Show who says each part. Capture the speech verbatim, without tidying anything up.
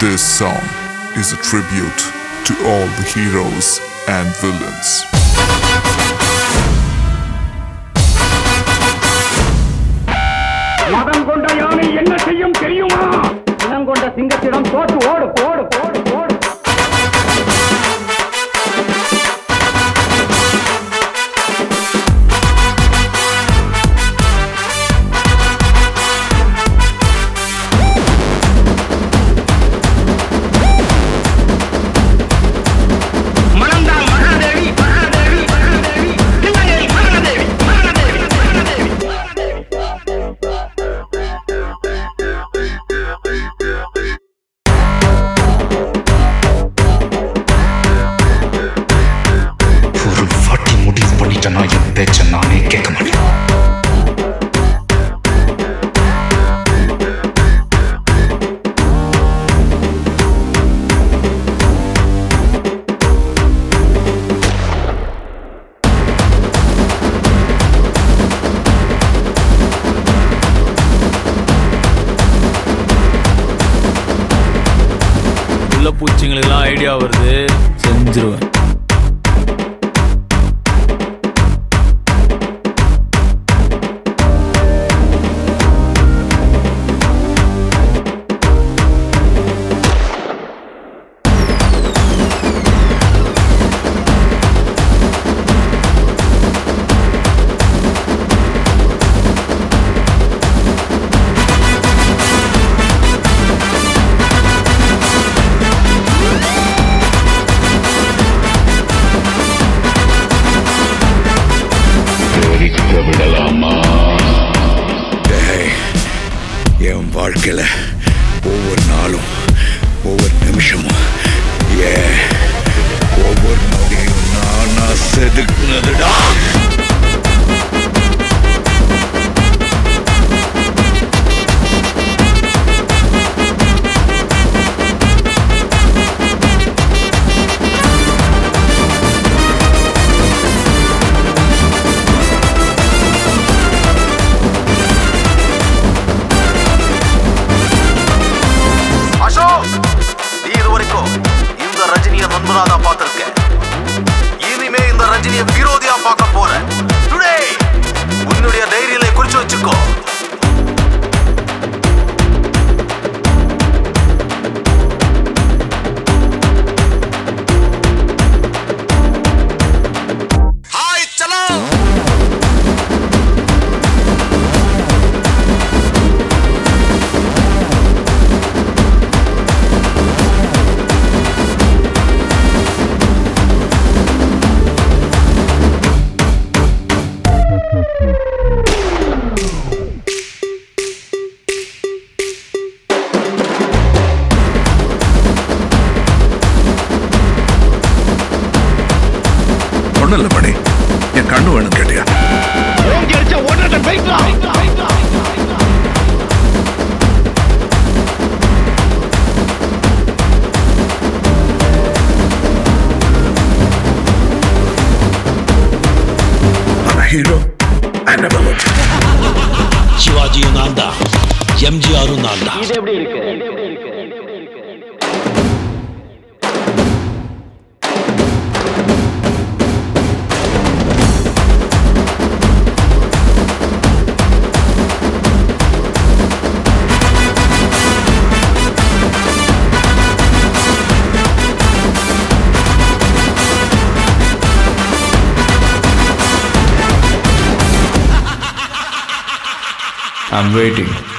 Speaker 1: This song is a tribute to all the heroes and villains.
Speaker 2: மதம் கொண்ட யானை என்ன செய்யும் தெரியுமா? இனம் கொண்ட சிங்கத்திடம் தோற்று ஓடு ஓடு ஓடு ஓடு.
Speaker 3: என் பேச்ச நானே கேட்க மாட்டேன்.
Speaker 4: உள்ள பூச்சிங்களுக்கெல்லாம் ஐடியா வருது, செஞ்சிருவேன்.
Speaker 5: என் வாழ்க்கையில ஒவ்வொரு நாளும் ஒவ்வொரு நிமிஷமும் ஏ ஒவ்வொரு நொடியும் நானா செதுக்குனதுடா.
Speaker 6: தான் பார்த்திருக்கேன். இனிமே இந்த ரஜினியை விரோதியா பார்க்க போறேன். டுடே உன்னுடைய டைரியில குறிச்சு வச்சுக்கோ. ஹாய் சலோ.
Speaker 5: ஒண்ணுல மணி, என் கண்ணு வேணும் கேட்டியா? ஹீரோ
Speaker 7: சிவாஜியும் நான் தான், எம்ஜிஆரும் நான் தான்.
Speaker 2: இது எப்படி இருக்கு?
Speaker 4: I'm waiting.